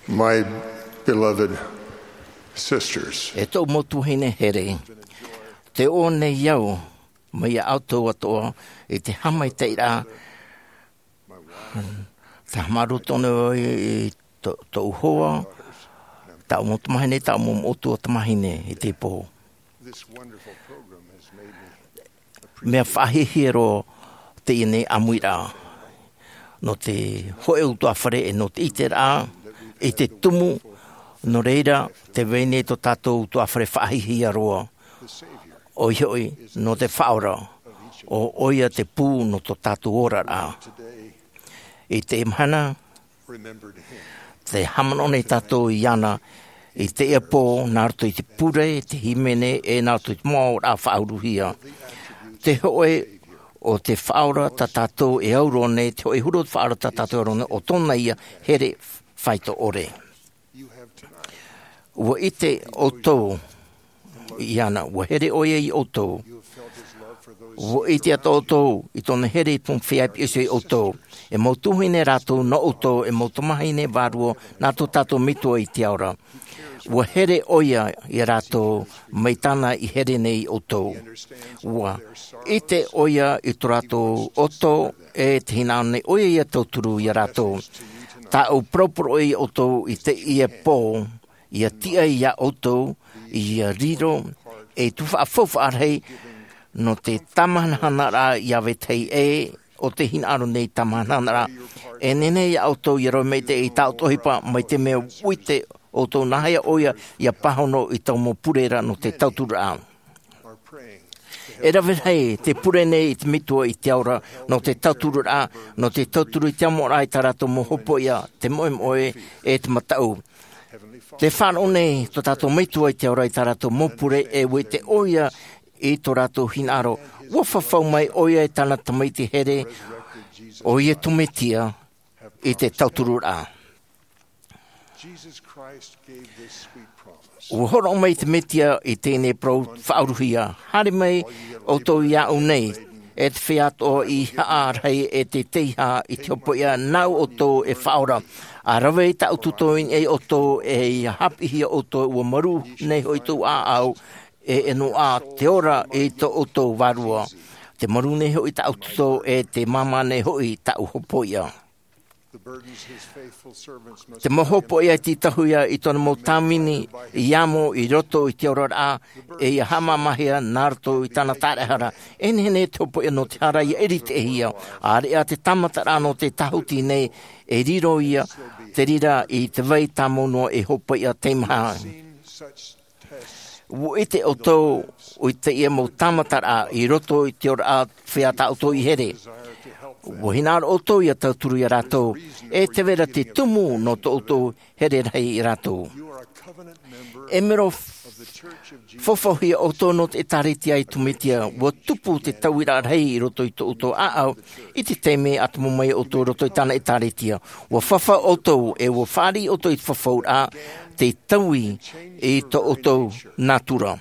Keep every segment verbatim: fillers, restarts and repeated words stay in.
My beloved sisters, E tō motu hine here, te o nei iau, mai auto atoa, e te hamai teira, te hamaru tono i tō uhoa, ta o motu mahine, ta o motu o tamahine, i te pō. Mea whahihiro te ine amuira, no te hoe utua whare e no te ite rā, e te tumu, no reira, te vene to tātou utua whare whahihia roa. Oi hoi, no te whaora, o oia te pū no to tātou ora rā. I te imhana, te hamanone tātou i ana, i te ea pō, nārto i te pure, te himene, e nārto i te mō rā whauruhia. Te hoe o te whaora ta tātou e aurone, te hoe huro te whaora ta tātou e aurone, o tōna ia here whaito ore. Ua ite o tō, i ana, ua here oia i o tō. Ua ite ato o tō, i tōna here i tōna whiaipi ese i o tō. E mautuhine rātou no o tō, e mautumahine vāruo, nātou tātou mitua i te aura. Ua here oia i rātou, meitana i here nei o tō. Ua ite oia i tō rātou o tō, e te hinaone oia i ato turu i rātou. Tā au proporo i o tō, i te ia pō, i a tia i a o tō, i a riro, e tuwha a fofa arhei, no te tamahanahana rā i awe tei e, o te hinaro nei tamahanahana rā. E nene i a o tō, i roi mei te i tāu tohipa, mai te mea uite o tō nahaya oia, i a pahono i tau mo purera no te tautura ā. E rawe hei, te pure nei i te mitua i te aura, no te tauturu rā, no te tauturu i te amo rā i tarato mo hopo ia, te moe moe e te matau. Te whāno nei, to tātou mitua i te aura i tarato mo pure e ue te oia i tō rātou hinaro. Wawhawhau mai oia e tāna tamaiti here, oia tumetia i te tauturu rā. Ua horo mai te metia i tēnei prou whauruhia. Hare mai o tō iau nei, e te whiato i haarhei e te teiha i te opo ia nau o tō e whaura. A rawe i ta ututoin e o tō e i hapihia o tō ua maru nei hoi tō a au e eno a te ora e tō o tō warua. Te maru nei hoi ta ututo e te mama nei hoi ta uhopo ia. Te mohopo ia ti tahuia i tona mo tamini i amo i roto i te ora a e i hama mahia nārto i tana tarehara. E nene topo ia no te hara i eri te hia. A rea te tamatara no te tahuti nei e riro ia te rira i te vei tamono e hopo ia te maha. Ua ite o tō o i te ia mo tamatara i roto i te ora a whiata o tō i here. Ua hinaro o tō i a tauturu i a rātou, e te vera te tumu no tō o tō here rei i rātou. E mero whawhauhia o tō no te taritia i tumitia, ua tupu te tauira rei i roto i tō o tō aau, i te teme atumu mai o tō roto i tāna i taritia. Ua whawhau o tō, e ua whāri o tō i whawhau a, te taui i tō o tō natura.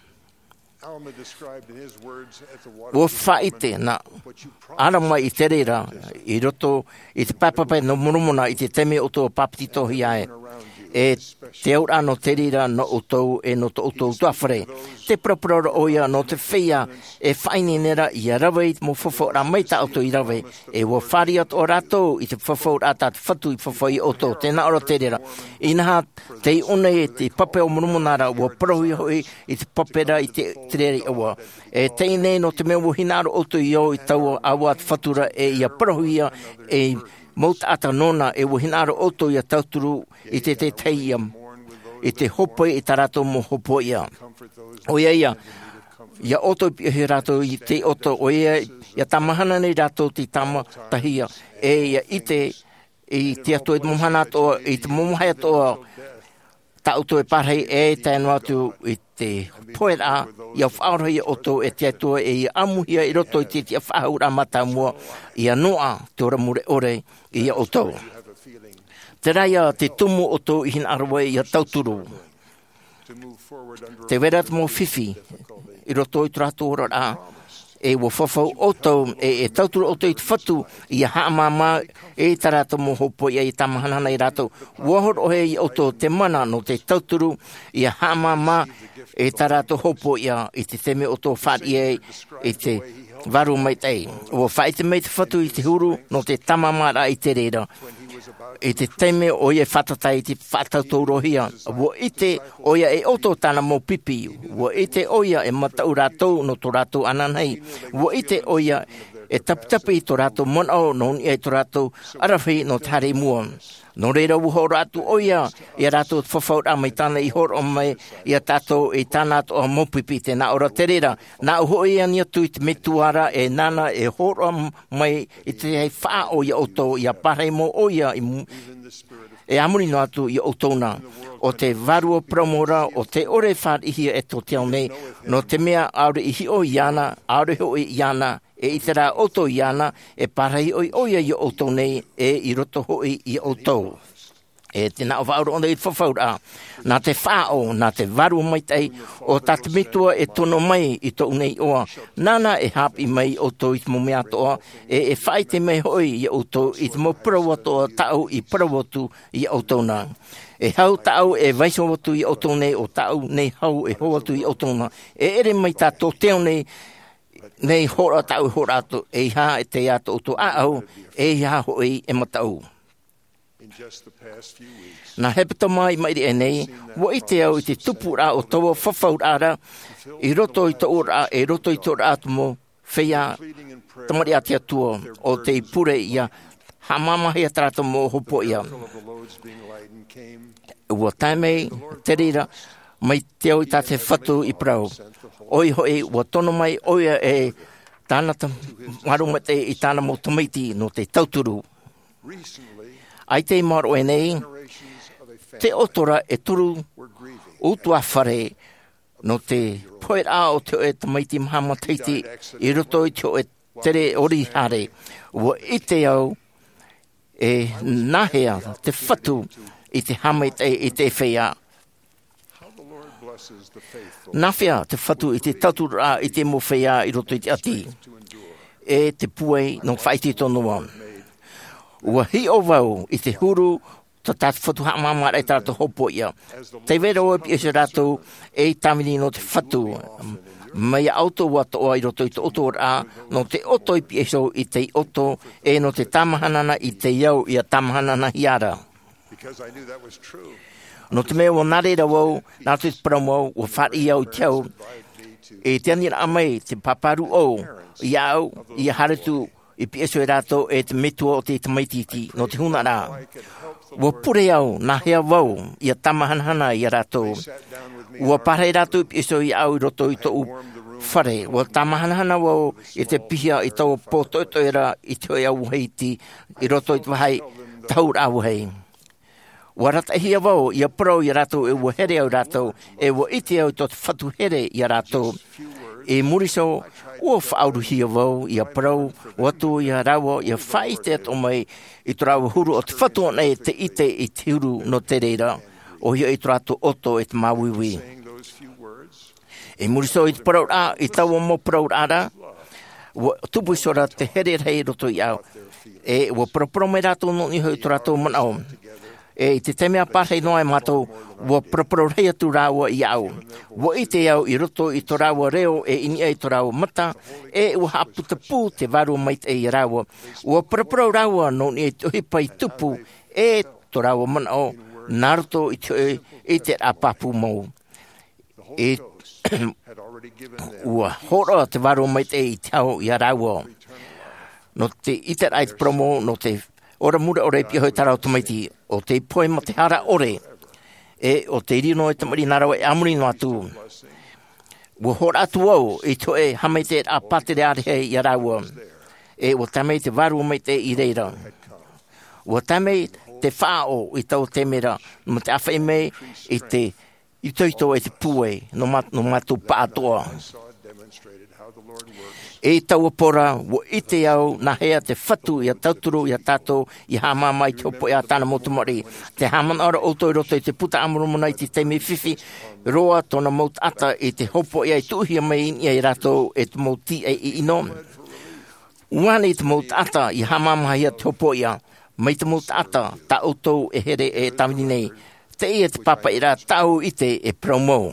Ua whaite na arama i te reira i roto i te papapai no murumuna i te teme o tō papititohi ae. E te aura no te reira no o tō e no tō o tō tuawhare. Te proporora oia no te whia e whaini nera i a rawe i mo whawhora mai ta o tō i rawe. E ua whari at o rato i te whawhora ata te whatu i whawhai o tō. Tēnā ora te reira. I naha te une e te pape o murumunara ua parohi hoi i te papera i te tere awa. E teine no te mea hinaro o tō i o i tau awa te whatura e i a parohia e Mauta ata nona e wahinaro oto ia tauturu i te te teia, i te hopoi i tarato mo hopoia. O ia ia, ia oto i rato i te oto, o ia ia tamahana nei rato ti tama tahia, e ia i te, i te ato i te momhana atoa, i te momhai atoa, ta auto e parhei e tēnu atu i te poera, ia whaorohi oto e te atua e ia amuhia i roto i te te whahaura mata mua, ia noa te ora mure ore i ia oto. Te raia te tumu oto i hina arawe ia tauturu. Te vera te mo whiwhi i roto i turato ora a, e wo fofo oto e e tauturu oto i whatu i a haamama e tarato mo hopo i a i tamahanana i rato. Wohor o he i oto te mana no te tauturu i a haamama e tarato hopo i a i te teme oto whati e i te varu mai tei. Wo whaite mei te whatu i te huru no te tamamara i te reira. E te teme o ia whatatai te whatautaurohia. Wo ite o ia e oto tana mo pipi. Wo ite o ia e matau rātou no tō rātou ananei. Wo ite o ia e tapitapi tō rātou monao no ia tō rātou arawhi no tare mua. No reira uho rātou o ia i rātou whawhaut a mai tāna i hor o mai i a tātou e tāna o mo pipi te nā ora te reira. Nā uho ia ni atu i te metuara e nana e hor o mai i te hei wha o ia oto i a parei mo o ia i e amuri no atu i otona o te varu o promora o te ore whāt ihi e tō te nei no te mea aure ihi o iana, aure ho i iana e i te rā oto iana e parei o i oia i oto nei e i roto ho i i oto. E te nā o whauro onda i whawhaura. Nā te whāo, nā te varu mai tei o tā te mitua e tono mai i tō nei oa. Nāna e hapi mai o tō i te mo mea toa e e whai te mei hoi i o tō i te mo prawotoa tau i prawotu i o tōna. E hau tau e vaiso watu i o tō nei o tau nei hau e hoatu i o tōna. E ere mai tā tō teo nei nei hora tau hora atu e ha e te ato o tō aau e ha hoi e matau. Nā hepata mai mai e nei, wo i te au i te tupu rā o taua whawhaut ara, i roto i tō ora, e roto i tō rā tumo, whea, tamari a te atua, o te pure ia, ha mamahi a tarata mō hopo ia. Ua taimei, te rira, mai te au i tā te whatu i prau. Oi hoi, ua tono mai, oia e tāna ta marumate i tāna mō tamaiti no te tauturu. Ai te maro e nei, te otora e turu utua whare no te poera o te o e tamaiti mahama teiti i roto i te o e tere ori hare. Ua i te au e nahea te whatu i te hamait e i te whea. Nawhia te whatu i te tatura i te mo whea i roto i te ati. E te puei no whaiti tonua. Ua hi o wau i te huru ta tātu whatu haa mamara e tātu hopo ia. Te vera o epi e se rātou e tamini no te whatu. Mai auto wa toa i roto i te oto rā no te oto i pi e so i te oto e no te tamahanana i te iau i a tamahanana hiara. No te mea o nārera wau, nā te promo o whari au tiau e te anira amai te paparu o i au i a haretu i pi e so e rātou e te metua o te tamaititi no te huna rā. Ua pure au nā hea wau i a tamahanana i a rātou. Ua pare rātou i pi e so i au i roto i tōu whare. Ua tamahanana wau i te pihia i tau pōtoetoera i te oi au heiti i roto i te wahai taur au hei. Ua rata hia wau i a pro i a rātou e ua here au rātou e ua iti au i tō te whatu here i a rātou. E muriso ua whauru hia wau i a pro, ua tō i a rawa i a whaite ato mai i tō rawa huru o te whatu nei te ite i te huru no te reira o hia i tō rātou oto e te mawiwi. E muriso i te parau rā, i taua mo parau rāra, ua tupu sora te here rei roto i au. E ua propro mai rātou no ni hoi tō rātou manao. E te temea pārhei noa e mātou, ua propro rei atu rāua i au. Ua i te au i roto i tō rāua reo e ini ai tō rāua mata, e ua hapu te pū te varu mait e i rāua. Ua propro rāua no ni e tuhipa i tupu e tō rāua manao, nāroto i te i te apapu mau. E ua hora te varu mait e i tau i rāua. No te iter ait promo, no te ora mura ore pia hoi tarau tamaiti, o te poe ma te hara ore, e o te rino e tamari narawa e amuri no atu. Ua hora atu au, i to e hamei te a patere arehei i araua, e o tamei te varu mai te i reira. Ua tamei te whao i tau te mera, no te awhai mei i te i toito e te pue, no, mat, no matu pātoa. E tau pora, wo ite au, na hea te whatu i a tauturu i a tātou, i hama mai te opo i a tāna motumari. Te hamana ora outou i roto i te puta amurumuna i te teimi whiwhi, roa tona maut ata i te hopo i a i tuuhia mai i a i ratou e te mauti e i ino. Uane i te maut ata i hama mai te hopo i a, mai te maut ata, ta outou e here e tamini nei. Te i e te papa i rā tau i te e promo.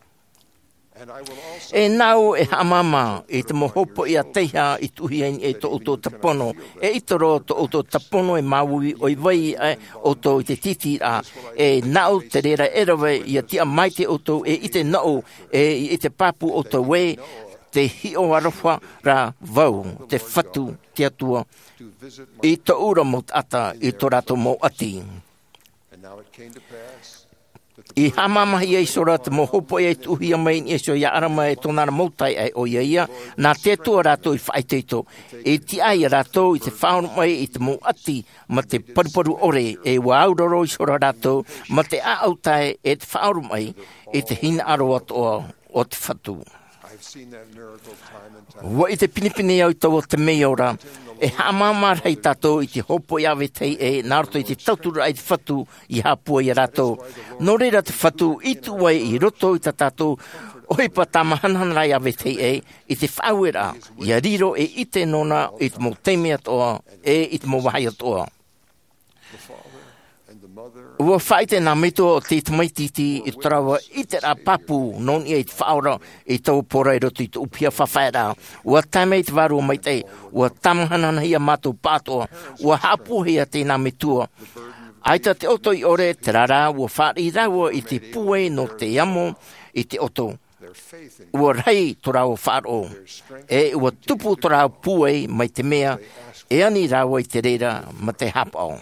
E nau e hamama e te mohopo i a teiha i tuhia e to auto tapono. E itoro to auto tapono e maui o i vai e auto i te titi a. E nau te rera erawe i a tia mai te auto e i te nau e i te papu auto we te hio arofa ra vau, te whatu te atua i to ura mot ata i to rato mo ati. I hamamahi e sora te mohopo e tuhia mai e so ia arama e tonara mautai e o ia ia, nā te tua rato i whaiteito. E ti ai rato i te whaono mai i te mo ati ma te paruparu ore e wauroro i sora rato ma te aautai e te whaono mai i te hina aro atoa o te whatu. Wa i te pinipini au tau o te mei ora, e hamama rei tātou i te hopo i awe tei e nārto i te tautura i te whatu i hapua i rato. Nō reira te whatu i tuai i roto i ta tātou oipa tamahanhan rai awe tei e i te whauera i a riro e i te nona i te mo teimi atoa e i te mo wahai atoa. Ua whaite nā mito o te tamaititi i tarawa i te rā papu non i e te whaora i tau pora i roto i te upia whawhaera. Ua taimei te waru o maitei, ua tamahanana hia mātou pātoa, ua hapuhia te nā mitua. Aita te oto i ore te rara, ua whaari raua i te pue no te amo i te oto. Ua rei tora o whaaro, e ua tupu tora o pue mai te mea, e ani raua i te reira ma te hapao.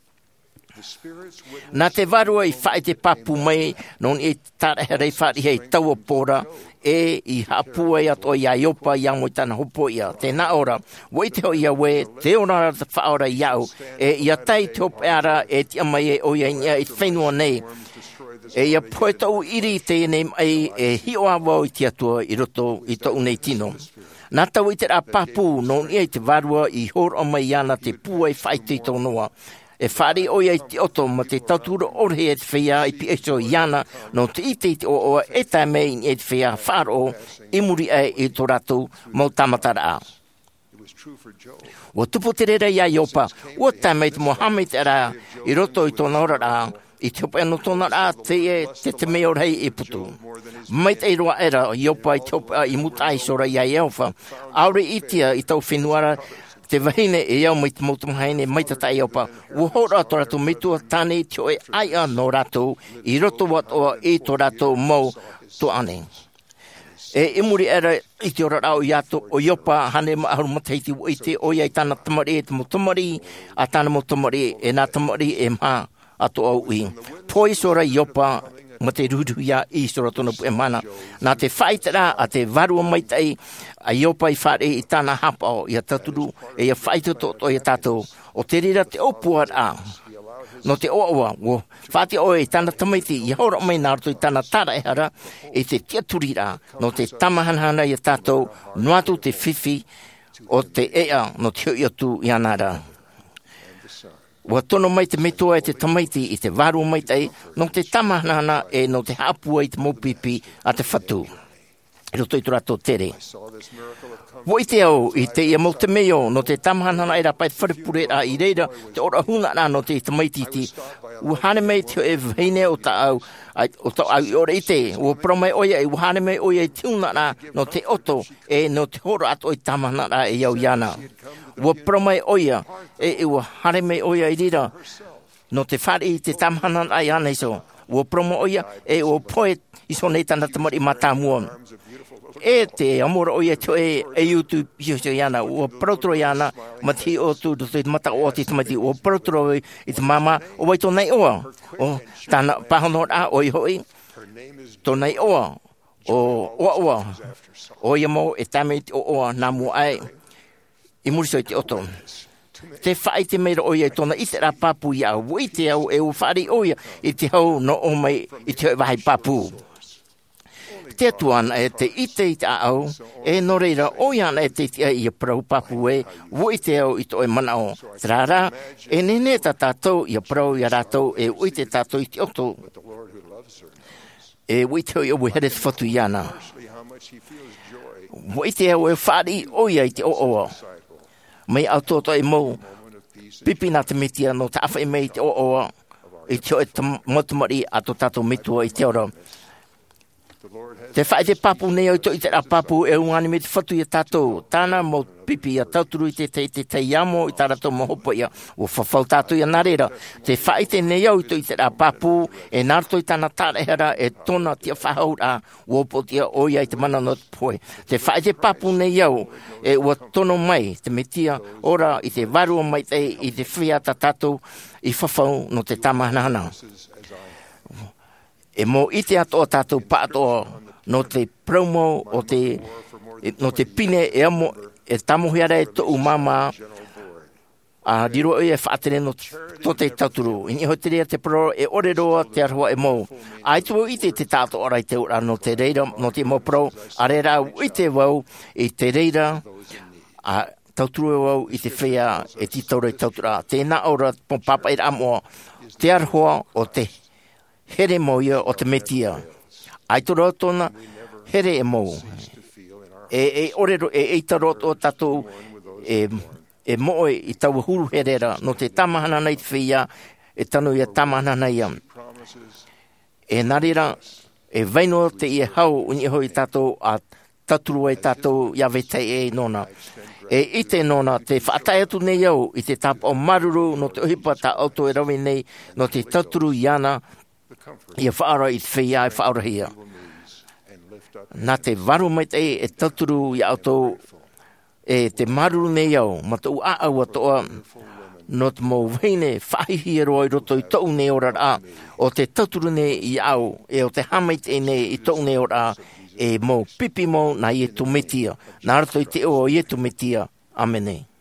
Nā te varua i whae te papu mai, non e tāreha rei whaari hei taua pōra, e i hapua i ato i a iopa i ango i tana hopo ia. Tēnā ora, wai te hoi a we, te ora te whaora i au, e i a tai te hopo ara e ti amai e o ia ia i whenua nei. E ia poe tau iri te nei mai e hio awa i te atua i roto i tau nei tino. Nā tau i te rā papu, non i te varua i hor o mai ana te pua i whaite i tau noa. E whare o ia i te oto ma te tautura ore e te whia i pi eto iana no te ite i te o oa e tai mei i te whia wharo i muri e i tō rātou mau tamatara a. Ua tupu te rera ia iopa, ua tai mei te Mohamed era i roto i tōna ora rā, i te hopa eno tōna rā te e te te meo rei i putu. Mai te iroa era iopa i te hopa i mutai sora ia i elfa, aure itia i tau whenuara te wahine e iau mai te mautamahine mai te tai opa. Ua hora ato rato mitua tane te oe aia no rato i roto watoa e to rato mau to ane. E imuri era i te ora rao i ato o iopa hane maaharu mataiti o i te oia i tana tamari e te mautamari a tana mautamari e nā tamari e maha ato au i. Poi sora iopa ma te rudu ia i sora tona pu e mana. Nā te whaitara a te varua maitai a iopa i whare i tāna hapao i a taturu e a whaitoto o i a tātou o te rira te opua a. No te oaua, o whate oe i tāna tamaiti i haura mai nārto i tāna tāra e hara e te tiaturira no te tamahanhana i a tātou nuatu te whiwhi o te ea no te hoi atu i anara. Ua tono mai te metoa e te tamaiti i te waru maitai no te tamahanana e no te hapua i te maupipi a te whatu. E roto i tō rato tere. Wo i te au i te ia mau te meo no te tamahanana e rapai wharepure a i reira te ora huna rā no te tamaititi. Ua hane mei te e vheine o ta au o ta au i ora i te. Ua promai oia i ua hane mei oia i tiuna rā no te oto e no te horo ato i tamahanana e iau iana. Ua promai oia e ua hane mei oia i rira no te whare i te tamahanana i ana iso. Ua promai oia e ua poe i so nei tana tamari matamua. E te amora o ia to e e YouTube hio iana o protro iana mati o tu do te mata o te mati o protro i te mama o vai to nei o o tana pahono a o i hoi to nei o o o o o ia mo e tame o o na mo ai i muri so te oto te whai te meira o ia tona i te ra papu ia o i te au e o whari o ia i te hau no o mai i te vai papu. te tuana e te ite i te au, e no reira oiana e te tia i a prau papu e, wo i te au i to e mana o. Trara, e nene ta tātou i a prau i a rātou, e ui te tātou i te oto. E ui te au i au here te whatu i ana. Wo i te au e whāri oia i te o oa. Mai au tōtō e mou, pipi nā te mitia no te awha i mei te o oa, i te o e te motumari a tō tātou mitua i te ora. Te whae te papu nei au to i te ra papu e ungani me te whatu i a tātou. Tāna mo pipi a tauturu i te te te te iamo i tā rato mo hopo ia. O whawhau tātou i a nārera. Te whae te nei au to i te ra papu e nārto i tāna tārehara e tona tia whahaura o opo tia oia i te mana no te poe. Te whae te papu nei au e ua tono mai te metia ora i te varua mai te i te whia ta tātou i whawhau no te tamahanahana. E mo i te ato tātou pātoa no te promo o te no te pine e amo e tamohiara e tō umama a diro e whaatere no to te tauturu. I niho te rea te pro e ore roa te arhua e mou. Ai tu i te te tātou ora i te ura no te reira no te mo pro a reira i te wau i te reira a tauturu e wau i te whea e ti taura i tautura. Tēnā ora po papa i amoa te arhua o te here moia o te metia. Ai toro tona here e mou. E e ore e e taro o tatou e e moe i tau huru herera no te tamahana nei te whia e tanu i a tamahana nei am. E narira e vaino te i e hau uni hoi tatou a taturu e tatou iawe te e nona. E i te nona te whaatai atu nei au i te tapa o maruru no te uhipa ta auto e rawi nei no te taturu i ana ia whaara i te whia e whaara hia. Nā te waru mai te e taturu i auto e te maruru nei au, ma te ua au atoa no te mou weine whahihi e roa i roto i tau nei ora a o te taturu nei i au e o te hamai te nei i tau nei ora a e mou pipi mou na i e tu metia. Nā rato i te o i e tu metia. Amene.